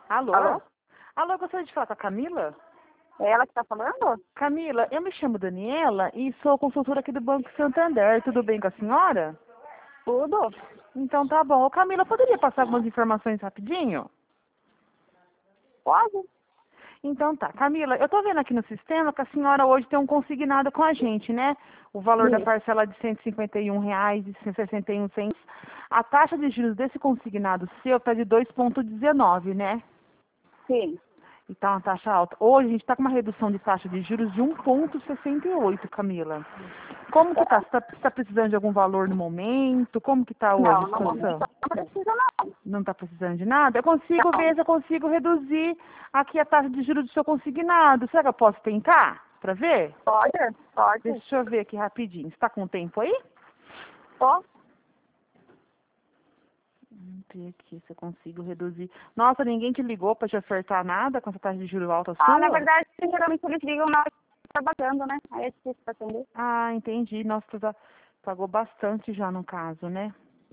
Alô? Alô? Alô, eu gostaria de falar com a Camila? É ela que está falando? Camila, eu me chamo Daniela e sou consultora aqui do Banco Santander. Tudo bem com a senhora? Tudo? Então tá bom. Ô, Camila, poderia passar algumas informações rapidinho? Pode? Então tá. Camila, eu tô vendo aqui no sistema que a senhora hoje tem um consignado com a gente, né? O valor da Sim. parcela de R$ 151,61. A taxa de juros desse consignado seu tá de 2,19, né? Sim. E tá uma taxa alta. Hoje a gente está com uma redução de taxa de juros de 1,68, Camila. Como que tá? Você tá precisando de algum valor no momento? Como que tá hoje a Não, no momento situação? não precisa não. Não está precisando de nada? Eu consigo Não. ver se eu consigo reduzir aqui a taxa de juros do seu consignado. Será que eu posso tentar? Para ver? Pode? Pode. Deixa eu ver aqui rapidinho. Você está com tempo aí? Tô? Vamos ver aqui se eu consigo reduzir. Nossa, ninguém te ligou para te ofertar nada com essa taxa de juros alta Ah, na sua? verdade, geralmente eles ligam na hora que tá trabalhando, né? Aí é difícil pra atender. Ah, entendi. Nossa, tu pagou bastante já no caso, né?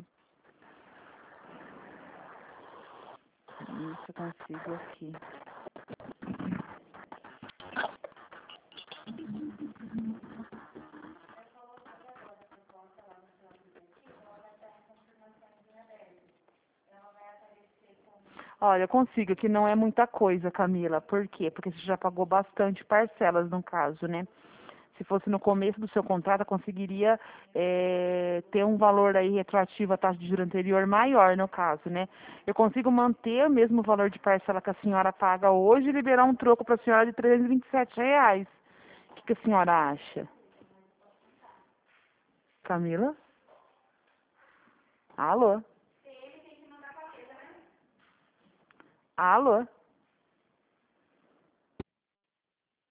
Isso eu consigo aqui. Olha, eu consigo, que não é muita coisa, Camila. Por quê? Porque você já pagou bastante parcelas no caso, né? Se fosse no começo do seu contrato, eu conseguiria ter um valor aí retroativo à taxa de juros anterior maior, no caso, né? Eu consigo manter o mesmo valor de parcela que a senhora paga hoje e liberar um troco para a senhora de R$ 327. O que a senhora acha? Camila? Alô? Alô?